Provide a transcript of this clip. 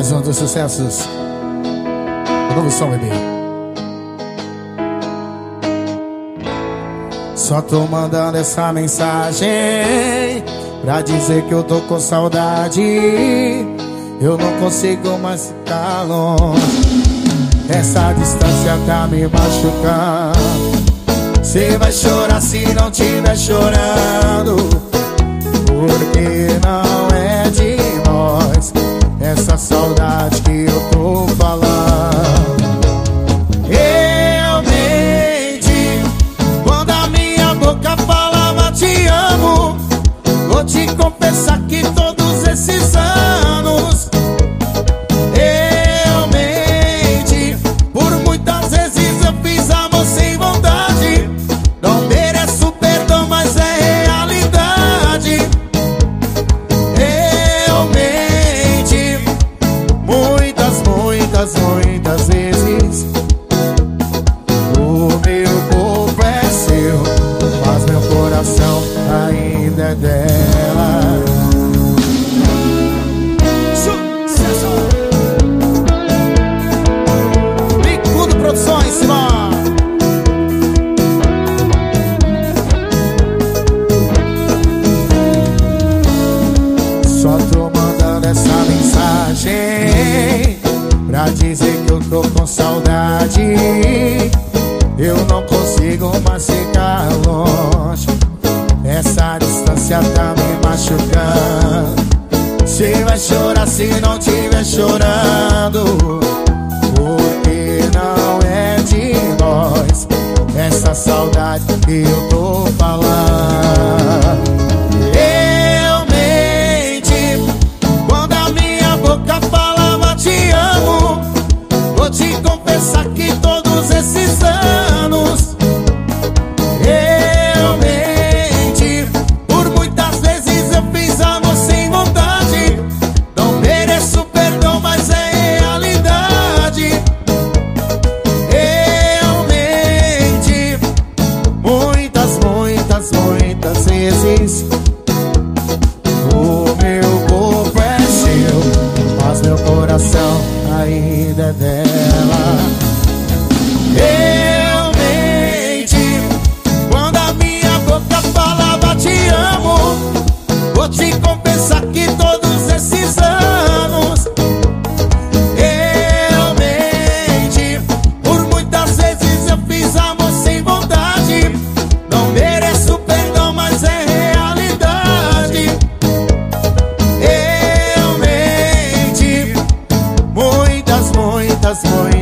Mais um dos sucessos do novo som, bebê. Só tô mandando essa mensagem pra dizer que eu tô com saudade. Eu não consigo mais ficar longe. Essa distância tá me machucando. Cê vai chorar se não tiver chorando, porque não é de nós essa saudade que eu tô falando. Eu menti quando a minha boca falava te amo. Vou te confessar que todos esses anos eu menti. Por muitas vezes eu fiz amor sem vontade. Não mereço perdão, mas é realidade. Eu menti muitas vezes. O meu corpo é seu, mas meu coração ainda é dela. Sucesso! Bicudo Produções, Simão. Só tô mandando essa mensagem pra dizer que eu tô com saudade. Eu não consigo mais ficar longe. Essa distância tá me machucando. Cê vai chorar se não tiver chorando, porque não é de nós essa saudade que eu tô falando. Eu menti quando a minha boca falava te amo. Vou te confessar que todos esses anos eu menti. Por muitas vezes eu fiz amor sem vontade. Não mereço perdão, mas é realidade. Eu menti muitas vezes. O meu corpo é seu, mas meu coração ainda é dela. Eu menti quando a minha boca falava te amo. Vou te confessar que todos esses anos eu menti. Por muitas vezes eu fiz amor sem vontade. Não mereço perdão, mas é realidade. Eu menti muitas